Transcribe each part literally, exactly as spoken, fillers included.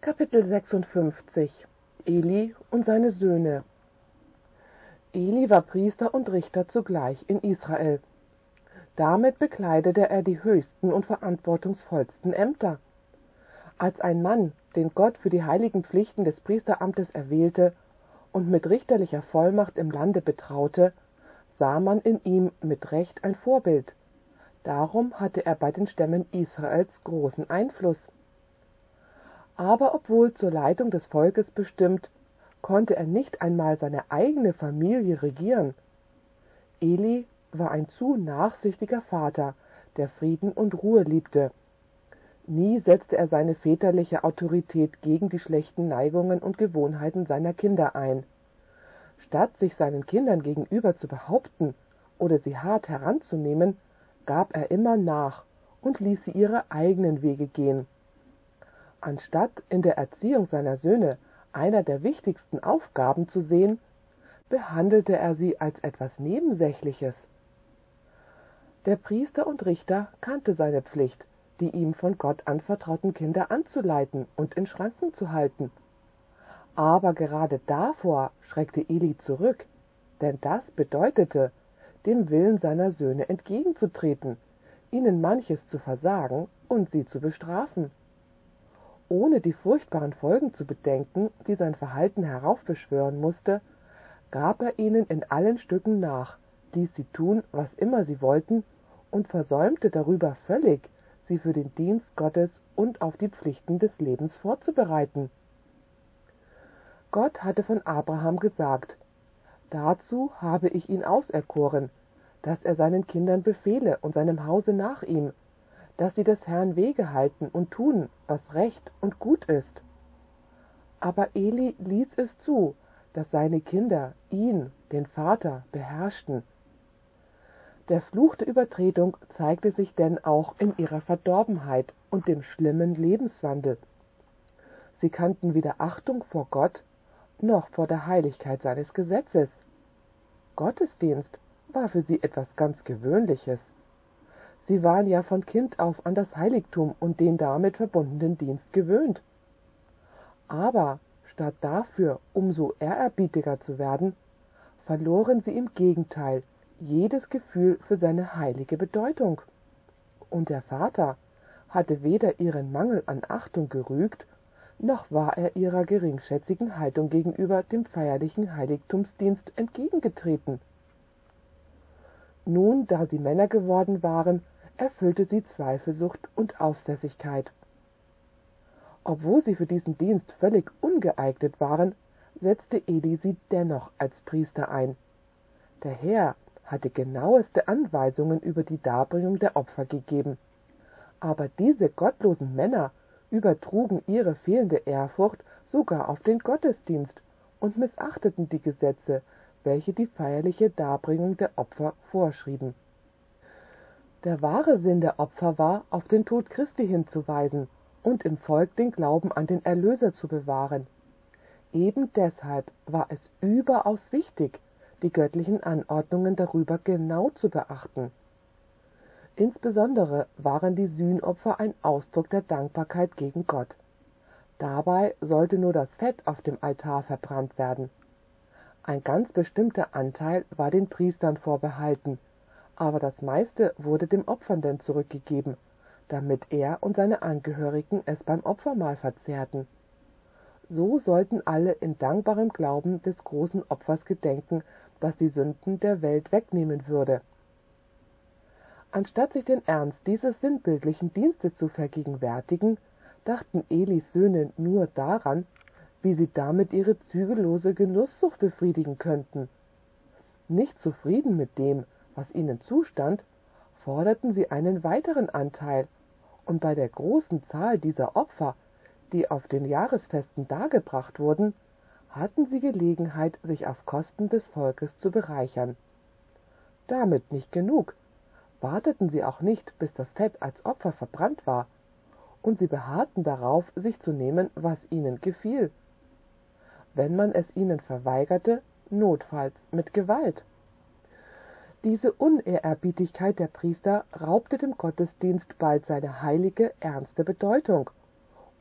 Kapitel sechsundfünfzig. Eli und seine Söhne. Eli war Priester und Richter zugleich in Israel. Damit bekleidete er die höchsten und verantwortungsvollsten Ämter. Als ein Mann, den Gott für die heiligen Pflichten des Priesteramtes erwählte und mit richterlicher Vollmacht im Lande betraute, sah man in ihm mit Recht ein Vorbild. Darum hatte er bei den Stämmen Israels großen Einfluss. Aber obwohl zur Leitung des Volkes bestimmt, konnte er nicht einmal seine eigene Familie regieren. Eli war ein zu nachsichtiger Vater, der Frieden und Ruhe liebte. Nie setzte er seine väterliche Autorität gegen die schlechten Neigungen und Gewohnheiten seiner Kinder ein. Statt sich seinen Kindern gegenüber zu behaupten oder sie hart heranzunehmen, gab er immer nach und ließ sie ihre eigenen Wege gehen. Anstatt in der Erziehung seiner Söhne einer der wichtigsten Aufgaben zu sehen, behandelte er sie als etwas Nebensächliches. Der Priester und Richter kannte seine Pflicht, die ihm von Gott anvertrauten Kinder anzuleiten und in Schranken zu halten. Aber gerade davor schreckte Eli zurück, denn das bedeutete, dem Willen seiner Söhne entgegenzutreten, ihnen manches zu versagen und sie zu bestrafen. Ohne die furchtbaren Folgen zu bedenken, die sein Verhalten heraufbeschwören musste, gab er ihnen in allen Stücken nach, ließ sie tun, was immer sie wollten, und versäumte darüber völlig, sie für den Dienst Gottes und auf die Pflichten des Lebens vorzubereiten. Gott hatte von Abraham gesagt: Dazu habe ich ihn auserkoren, dass er seinen Kindern befehle und seinem Hause nach ihm, dass sie des Herrn Wege halten und tun, was recht und gut ist. Aber Eli ließ es zu, dass seine Kinder ihn, den Vater, beherrschten. Der Fluch der Übertretung zeigte sich denn auch in ihrer Verdorbenheit und dem schlimmen Lebenswandel. Sie kannten weder Achtung vor Gott noch vor der Heiligkeit seines Gesetzes. Gottesdienst war für sie etwas ganz Gewöhnliches. Sie waren ja von Kind auf an das Heiligtum und den damit verbundenen Dienst gewöhnt. Aber statt dafür umso ehrerbietiger zu werden, verloren sie im Gegenteil jedes Gefühl für seine heilige Bedeutung. Und der Vater hatte weder ihren Mangel an Achtung gerügt, noch war er ihrer geringschätzigen Haltung gegenüber dem feierlichen Heiligtumsdienst entgegengetreten. Nun, da sie Männer geworden waren, erfüllte sie Zweifelsucht und Aufsässigkeit. Obwohl sie für diesen Dienst völlig ungeeignet waren, setzte Eli sie dennoch als Priester ein. Der Herr hatte genaueste Anweisungen über die Darbringung der Opfer gegeben, aber diese gottlosen Männer übertrugen ihre fehlende Ehrfurcht sogar auf den Gottesdienst und missachteten die Gesetze, welche die feierliche Darbringung der Opfer vorschrieben. Der wahre Sinn der Opfer war, auf den Tod Christi hinzuweisen und im Volk den Glauben an den Erlöser zu bewahren. Eben deshalb war es überaus wichtig, die göttlichen Anordnungen darüber genau zu beachten. Insbesondere waren die Sühnopfer ein Ausdruck der Dankbarkeit gegen Gott. Dabei sollte nur das Fett auf dem Altar verbrannt werden. Ein ganz bestimmter Anteil war den Priestern vorbehalten, aber das meiste wurde dem Opfernden zurückgegeben, damit er und seine Angehörigen es beim Opfermahl verzehrten. So sollten alle in dankbarem Glauben des großen Opfers gedenken, das die Sünden der Welt wegnehmen würde. Anstatt sich den Ernst dieses sinnbildlichen Dienstes zu vergegenwärtigen, dachten Elis Söhne nur daran, wie sie damit ihre zügellose Genusssucht befriedigen könnten. Nicht zufrieden mit dem, was ihnen zustand, forderten sie einen weiteren Anteil, und bei der großen Zahl dieser Opfer, die auf den Jahresfesten dargebracht wurden, hatten sie Gelegenheit, sich auf Kosten des Volkes zu bereichern. Damit nicht genug, warteten sie auch nicht, bis das Fett als Opfer verbrannt war, und sie beharrten darauf, sich zu nehmen, was ihnen gefiel. Wenn man es ihnen verweigerte, notfalls mit Gewalt. Diese Unehrerbietigkeit der Priester raubte dem Gottesdienst bald seine heilige, ernste Bedeutung,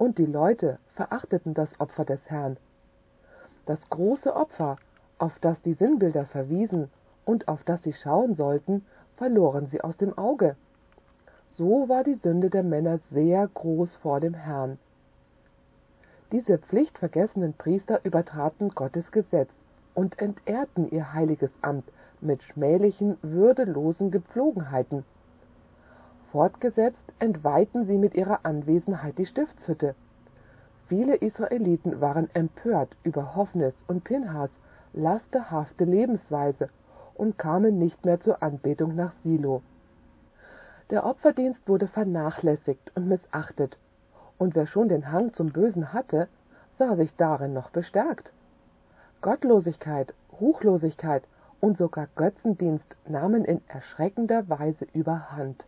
und die Leute verachteten das Opfer des Herrn. Das große Opfer, auf das die Sinnbilder verwiesen und auf das sie schauen sollten, verloren sie aus dem Auge. So war die Sünde der Männer sehr groß vor dem Herrn. Diese pflichtvergessenen Priester übertraten Gottes Gesetz und entehrten ihr heiliges Amt mit schmählichen, würdelosen Gepflogenheiten. Fortgesetzt entweihten sie mit ihrer Anwesenheit die Stiftshütte. Viele Israeliten waren empört über Hophnis und Pinhas lasterhafte Lebensweise und kamen nicht mehr zur Anbetung nach Silo. Der Opferdienst wurde vernachlässigt und missachtet, und wer schon den Hang zum Bösen hatte, sah sich darin noch bestärkt. Gottlosigkeit, Ruchlosigkeit und sogar Götzendienst nahmen in erschreckender Weise überhand.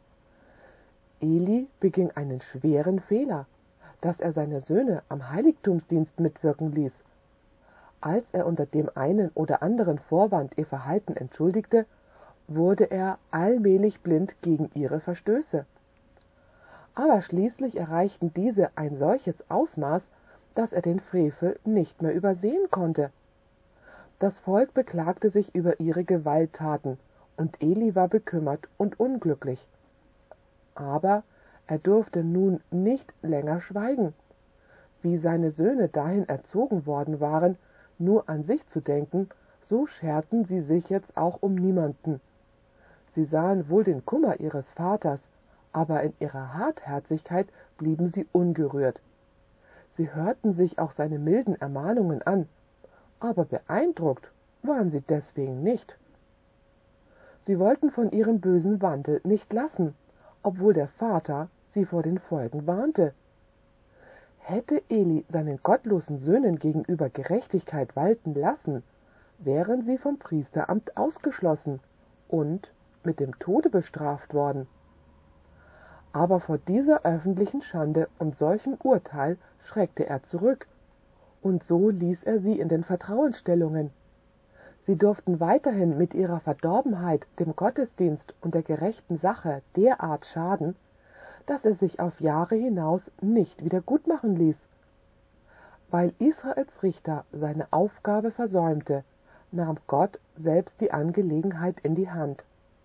Eli beging einen schweren Fehler, dass er seine Söhne am Heiligtumsdienst mitwirken ließ. Als er unter dem einen oder anderen Vorwand ihr Verhalten entschuldigte, wurde er allmählich blind gegen ihre Verstöße. Aber schließlich erreichten diese ein solches Ausmaß, dass er den Frevel nicht mehr übersehen konnte. Das Volk beklagte sich über ihre Gewalttaten, und Eli war bekümmert und unglücklich. Aber er durfte nun nicht länger schweigen. Wie seine Söhne dahin erzogen worden waren, nur an sich zu denken, so scherten sie sich jetzt auch um niemanden. Sie sahen wohl den Kummer ihres Vaters, aber in ihrer Hartherzigkeit blieben sie ungerührt. Sie hörten sich auch seine milden Ermahnungen an, aber beeindruckt waren sie deswegen nicht. Sie wollten von ihrem bösen Wandel nicht lassen, obwohl der Vater sie vor den Folgen warnte. Hätte Eli seinen gottlosen Söhnen gegenüber Gerechtigkeit walten lassen, wären sie vom Priesteramt ausgeschlossen und mit dem Tode bestraft worden. Aber vor dieser öffentlichen Schande und solchem Urteil schreckte er zurück, und so ließ er sie in den Vertrauensstellungen. Sie durften weiterhin mit ihrer Verdorbenheit dem Gottesdienst und der gerechten Sache derart schaden, dass er sich auf Jahre hinaus nicht wieder gutmachen ließ. Weil Israels Richter seine Aufgabe versäumte, nahm Gott selbst die Angelegenheit in die Hand.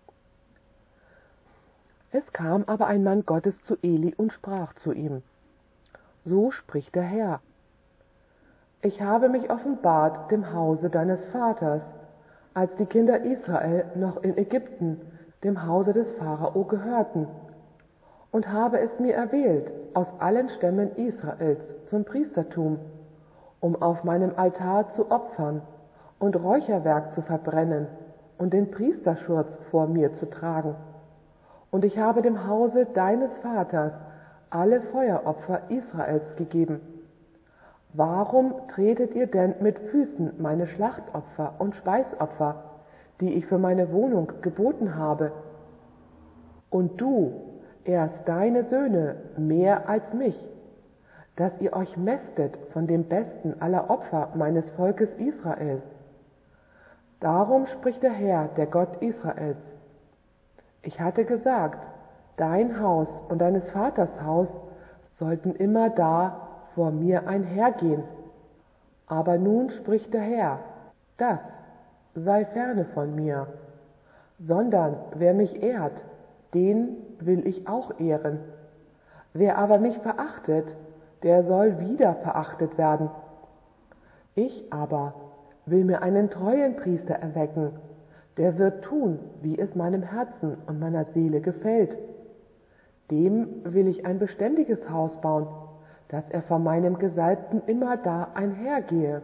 Es kam aber ein Mann Gottes zu Eli und sprach zu ihm: So spricht der Herr: Ich habe mich offenbart dem Hause deines Vaters, als die Kinder Israel noch in Ägypten, dem Hause des Pharao, gehörten, und habe es mir erwählt aus allen Stämmen Israels zum Priestertum, um auf meinem Altar zu opfern und Räucherwerk zu verbrennen und den Priesterschurz vor mir zu tragen. Und ich habe dem Hause deines Vaters alle Feueropfer Israels gegeben. Warum tretet ihr denn mit Füßen meine Schlachtopfer und Speisopfer, die ich für meine Wohnung geboten habe? Und du, erst deine Söhne, mehr als mich, dass ihr euch mästet von dem Besten aller Opfer meines Volkes Israel. Darum spricht der Herr, der Gott Israels: Ich hatte gesagt, dein Haus und deines Vaters Haus sollten immer da vor mir einhergehen. Aber nun spricht der Herr: Das sei ferne von mir, sondern wer mich ehrt, den will ich auch ehren. Wer aber mich verachtet, der soll wieder verachtet werden. Ich aber will mir einen treuen Priester erwecken, der wird tun, wie es meinem Herzen und meiner Seele gefällt. Dem will ich ein beständiges Haus bauen, dass er vor meinem Gesalbten immer da einhergehe.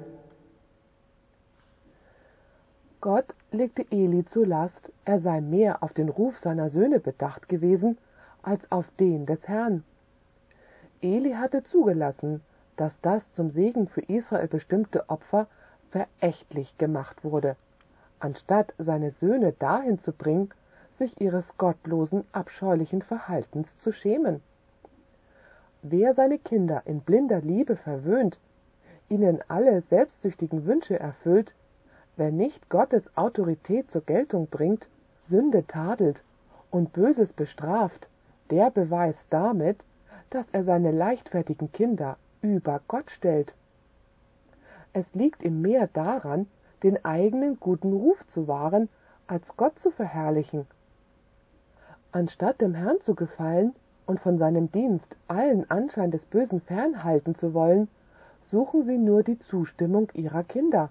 Gott legte Eli zur Last, er sei mehr auf den Ruf seiner Söhne bedacht gewesen, als auf den des Herrn. Eli hatte zugelassen, dass das zum Segen für Israel bestimmte Opfer verächtlich gemacht wurde, anstatt seine Söhne dahin zu bringen, sich ihres gottlosen, abscheulichen Verhaltens zu schämen. Wer seine Kinder in blinder Liebe verwöhnt, ihnen alle selbstsüchtigen Wünsche erfüllt, wer nicht Gottes Autorität zur Geltung bringt, Sünde tadelt und Böses bestraft, der beweist damit, dass er seine leichtfertigen Kinder über Gott stellt. Es liegt ihm mehr daran, den eigenen guten Ruf zu wahren, als Gott zu verherrlichen. Anstatt dem Herrn zu gefallen und von seinem Dienst allen Anschein des Bösen fernhalten zu wollen, suchen sie nur die Zustimmung ihrer Kinder.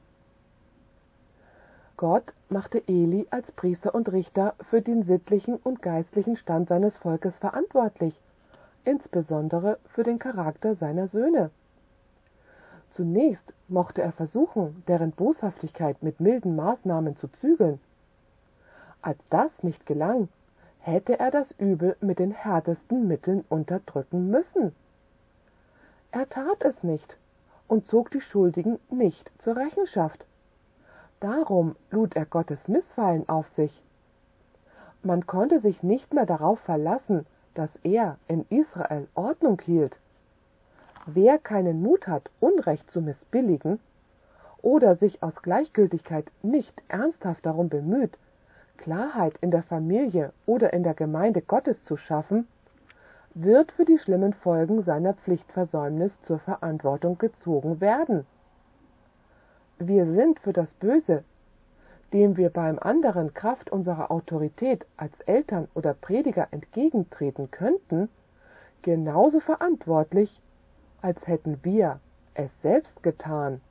Gott machte Eli als Priester und Richter für den sittlichen und geistlichen Stand seines Volkes verantwortlich, insbesondere für den Charakter seiner Söhne. Zunächst mochte er versuchen, deren Boshaftigkeit mit milden Maßnahmen zu zügeln. Als das nicht gelang, hätte er das Übel mit den härtesten Mitteln unterdrücken müssen. Er tat es nicht und zog die Schuldigen nicht zur Rechenschaft. Darum lud er Gottes Missfallen auf sich. Man konnte sich nicht mehr darauf verlassen, dass er in Israel Ordnung hielt. Wer keinen Mut hat, Unrecht zu missbilligen oder sich aus Gleichgültigkeit nicht ernsthaft darum bemüht, Klarheit in der Familie oder in der Gemeinde Gottes zu schaffen, wird für die schlimmen Folgen seiner Pflichtversäumnis zur Verantwortung gezogen werden. Wir sind für das Böse, dem wir beim anderen Kraft unserer Autorität als Eltern oder Prediger entgegentreten könnten, genauso verantwortlich, als hätten wir es selbst getan.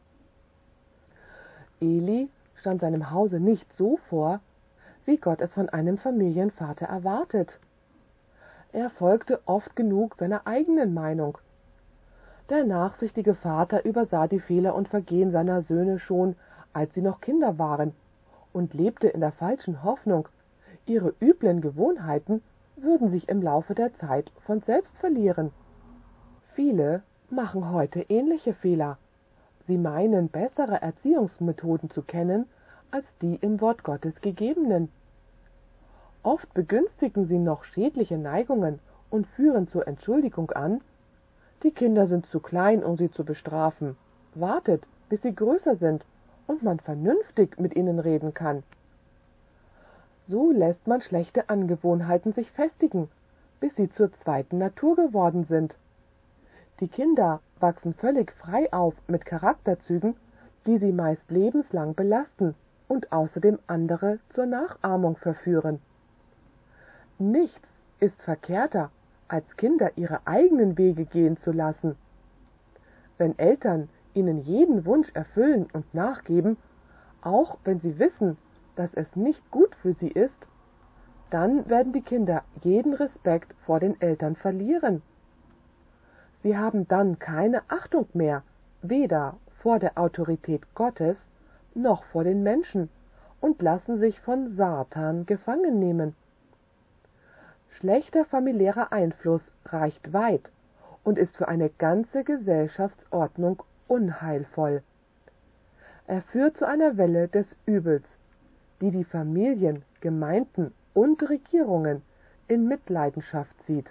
Eli stand seinem Hause nicht so vor, wie Gott es von einem Familienvater erwartet. Er folgte oft genug seiner eigenen Meinung. Der nachsichtige Vater übersah die Fehler und Vergehen seiner Söhne schon, als sie noch Kinder waren, und lebte in der falschen Hoffnung, ihre üblen Gewohnheiten würden sich im Laufe der Zeit von selbst verlieren. Viele machen heute ähnliche Fehler. Sie meinen, bessere Erziehungsmethoden zu kennen, als die im Wort Gottes gegebenen. Oft begünstigen sie noch schädliche Neigungen und führen zur Entschuldigung an: Die Kinder sind zu klein, um sie zu bestrafen. Wartet, bis sie größer sind und man vernünftig mit ihnen reden kann. So lässt man schlechte Angewohnheiten sich festigen, bis sie zur zweiten Natur geworden sind. Die Kinder wachsen völlig frei auf mit Charakterzügen, die sie meist lebenslang belasten und außerdem andere zur Nachahmung verführen. Nichts ist verkehrter, als Kinder ihre eigenen Wege gehen zu lassen. Wenn Eltern ihnen jeden Wunsch erfüllen und nachgeben, auch wenn sie wissen, dass es nicht gut für sie ist, dann werden die Kinder jeden Respekt vor den Eltern verlieren. Sie haben dann keine Achtung mehr, weder vor der Autorität Gottes noch vor den Menschen, und lassen sich von Satan gefangen nehmen. Schlechter familiärer Einfluss reicht weit und ist für eine ganze Gesellschaftsordnung unheilvoll. Er führt zu einer Welle des Übels, die die Familien, Gemeinden und Regierungen in Mitleidenschaft zieht.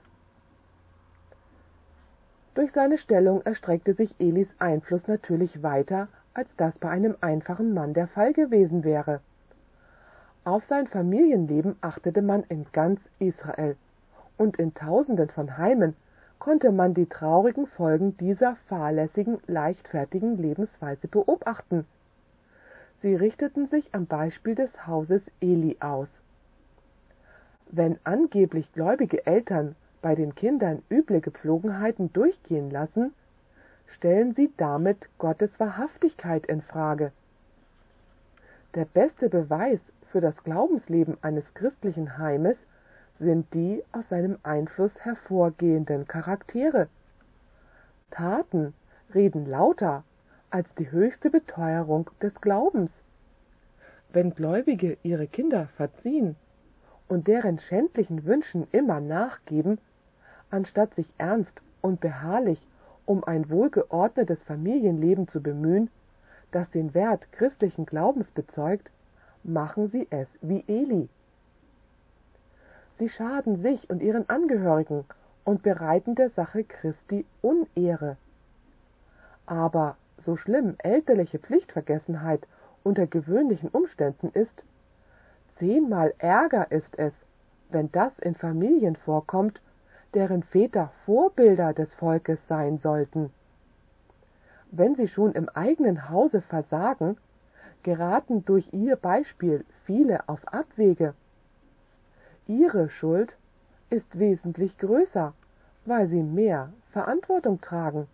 Durch seine Stellung erstreckte sich Elis Einfluss natürlich weiter, als das bei einem einfachen Mann der Fall gewesen wäre. Auf sein Familienleben achtete man in ganz Israel, und in Tausenden von Heimen konnte man die traurigen Folgen dieser fahrlässigen, leichtfertigen Lebensweise beobachten. Sie richteten sich am Beispiel des Hauses Eli aus. Wenn angeblich gläubige Eltern bei den Kindern üble Gepflogenheiten durchgehen lassen, stellen sie damit Gottes Wahrhaftigkeit in Frage. Der beste Beweis für das Glaubensleben eines christlichen Heimes sind die aus seinem Einfluss hervorgehenden Charaktere. Taten reden lauter als die höchste Beteuerung des Glaubens. Wenn Gläubige ihre Kinder verziehen und deren schändlichen Wünschen immer nachgeben, anstatt sich ernst und beharrlich um ein wohlgeordnetes Familienleben zu bemühen, das den Wert christlichen Glaubens bezeugt, machen sie es wie Eli. Sie schaden sich und ihren Angehörigen und bereiten der Sache Christi Unehre. Aber so schlimm elterliche Pflichtvergessenheit unter gewöhnlichen Umständen ist, zehnmal ärger ist es, wenn das in Familien vorkommt, deren Väter Vorbilder des Volkes sein sollten. Wenn sie schon im eigenen Hause versagen, geraten durch ihr Beispiel viele auf Abwege. Ihre Schuld ist wesentlich größer, weil sie mehr Verantwortung tragen.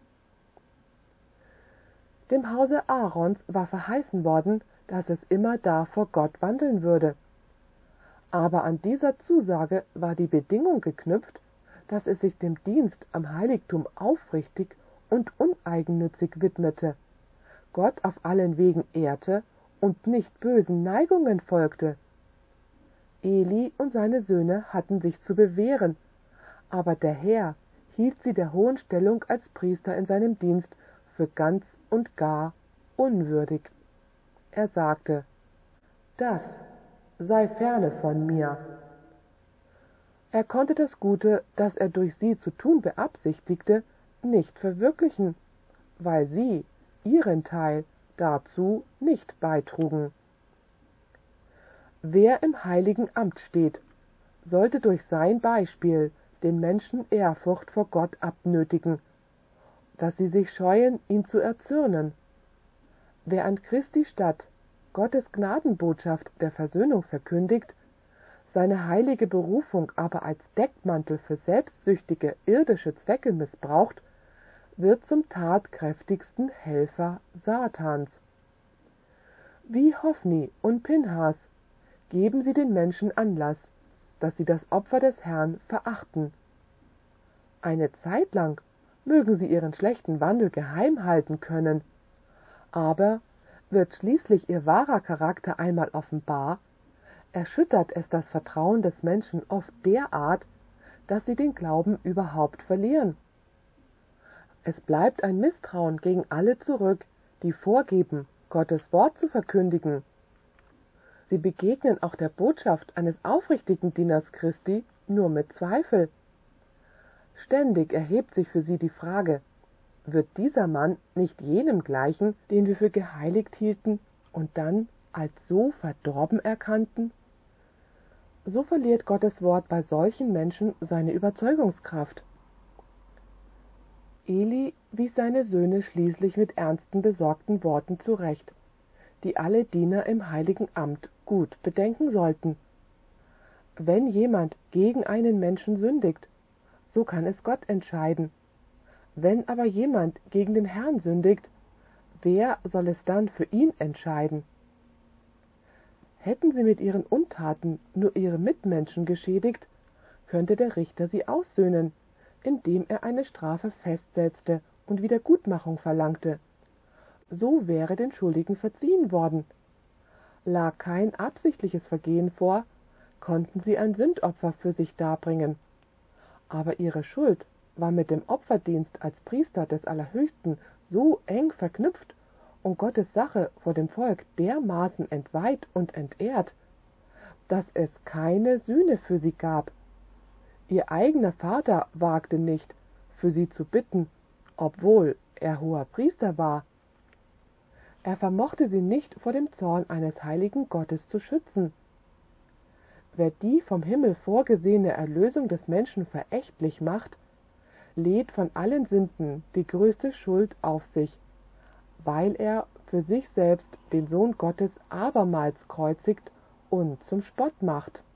Dem Hause Aarons war verheißen worden, dass es immer da vor Gott wandeln würde. Aber an dieser Zusage war die Bedingung geknüpft, dass es sich dem Dienst am Heiligtum aufrichtig und uneigennützig widmete, Gott auf allen Wegen ehrte und nicht bösen Neigungen folgte. Eli und seine Söhne hatten sich zu bewähren, aber der Herr hielt sie der hohen Stellung als Priester in seinem Dienst für ganz und gar unwürdig. Er sagte: »Das sei ferne von mir.« Er konnte das Gute, das er durch sie zu tun beabsichtigte, nicht verwirklichen, weil sie ihren Teil dazu nicht beitrugen. Wer im heiligen Amt steht, sollte durch sein Beispiel den Menschen Ehrfurcht vor Gott abnötigen, dass sie sich scheuen, ihn zu erzürnen. Wer an Christi Statt Gottes Gnadenbotschaft der Versöhnung verkündigt, seine heilige Berufung aber als Deckmantel für selbstsüchtige irdische Zwecke missbraucht, wird zum tatkräftigsten Helfer Satans. Wie Hophni und Pinhas geben sie den Menschen Anlass, dass sie das Opfer des Herrn verachten. Eine Zeit lang mögen sie ihren schlechten Wandel geheim halten können, aber wird schließlich ihr wahrer Charakter einmal offenbar, erschüttert es das Vertrauen des Menschen oft derart, dass sie den Glauben überhaupt verlieren. Es bleibt ein Misstrauen gegen alle zurück, die vorgeben, Gottes Wort zu verkündigen. Sie begegnen auch der Botschaft eines aufrichtigen Dieners Christi nur mit Zweifel. Ständig erhebt sich für sie die Frage: Wird dieser Mann nicht jenem gleichen, den wir für geheiligt hielten und dann als so verdorben erkannten? So verliert Gottes Wort bei solchen Menschen seine Überzeugungskraft. Eli wies seine Söhne schließlich mit ernsten, besorgten Worten zurecht, die alle Diener im heiligen Amt gut bedenken sollten. Wenn jemand gegen einen Menschen sündigt, so kann es Gott entscheiden. Wenn aber jemand gegen den Herrn sündigt, wer soll es dann für ihn entscheiden? Hätten sie mit ihren Untaten nur ihre Mitmenschen geschädigt, könnte der Richter sie aussöhnen, indem er eine Strafe festsetzte und Wiedergutmachung verlangte. So wäre den Schuldigen verziehen worden. Lag kein absichtliches Vergehen vor, konnten sie ein Sündopfer für sich darbringen. Aber ihre Schuld war mit dem Opferdienst als Priester des Allerhöchsten so eng verknüpft und Gottes Sache vor dem Volk dermaßen entweiht und entehrt, dass es keine Sühne für sie gab. Ihr eigener Vater wagte nicht, für sie zu bitten, obwohl er hoher Priester war. Er vermochte sie nicht vor dem Zorn eines heiligen Gottes zu schützen. Wer die vom Himmel vorgesehene Erlösung des Menschen verächtlich macht, lädt von allen Sünden die größte Schuld auf sich, weil er für sich selbst den Sohn Gottes abermals kreuzigt und zum Spott macht.